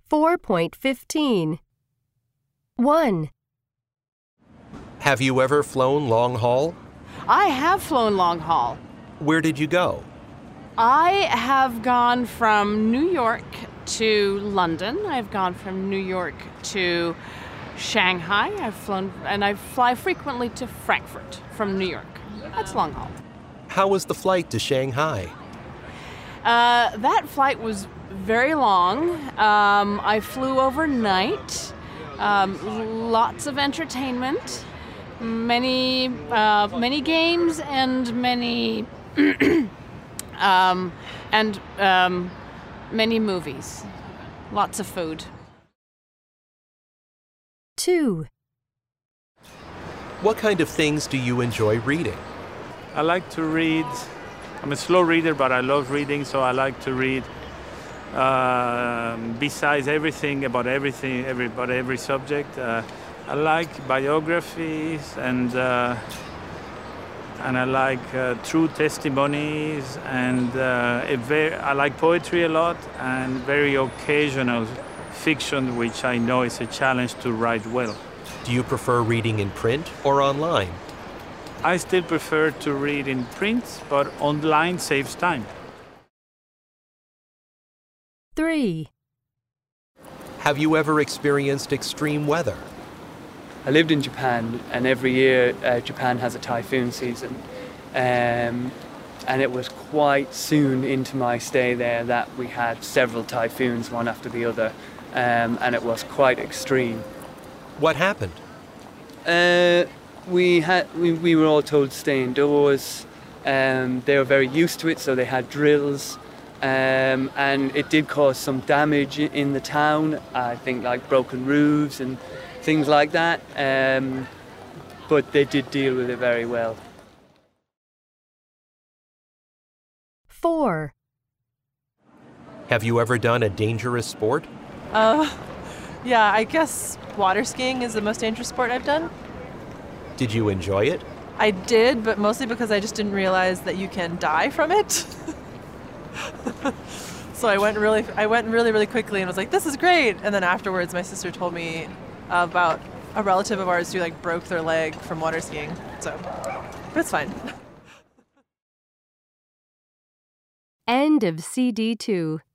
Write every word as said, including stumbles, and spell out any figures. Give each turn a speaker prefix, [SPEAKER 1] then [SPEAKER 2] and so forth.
[SPEAKER 1] four point fifteen. one.
[SPEAKER 2] Have you ever flown long haul?
[SPEAKER 3] I have flown long haul.
[SPEAKER 2] Where did you go?
[SPEAKER 3] I have gone from New York to London. I've gone from New York to Shanghai. I've flown, and I fly frequently to Frankfurt from New York. That's long haul.
[SPEAKER 2] How was the flight to Shanghai?
[SPEAKER 3] Uh, that flight was very long. Um, I flew overnight. Um, lots of entertainment, many, uh, many games, and many, um, and um, many movies. Lots of food.
[SPEAKER 1] two.
[SPEAKER 2] What kind of things do you enjoy reading?
[SPEAKER 4] I like to read. I'm a slow reader, but I love reading, so I like to read. Um, besides everything about everything, every about every subject, uh, I like biographies and uh, and I like uh, true testimonies, and uh, a very, I like poetry a lot, and very occasional fiction, which I know is a challenge to write well.
[SPEAKER 2] Do you prefer reading in print or online?
[SPEAKER 4] I still prefer to read in print, but online saves time.
[SPEAKER 1] three.
[SPEAKER 2] Have you ever experienced extreme weather?
[SPEAKER 5] I lived in Japan, and every year uh, Japan has a typhoon season. Um, and it was quite soon into my stay there that we had several typhoons, one after the other, um, and it was quite extreme.
[SPEAKER 2] What happened?
[SPEAKER 5] Uh, we had we, we were all told to stay indoors. Um, they were very used to it, so they had drills. Um, and it did cause some damage in the town, I think, like broken roofs and things like that, um, but they did deal with it very well.
[SPEAKER 1] four.
[SPEAKER 2] Have you ever done a dangerous sport?
[SPEAKER 6] Uh, yeah, I guess water skiing is the most dangerous sport I've done.
[SPEAKER 2] Did you enjoy it?
[SPEAKER 6] I did, but mostly because I just didn't realize that you can die from it. So I went really, I went really, really quickly and was like, "This is great!" And then afterwards, my sister told me about a relative of ours who like broke their leg from water skiing. So, but it's fine.
[SPEAKER 1] End of C D two.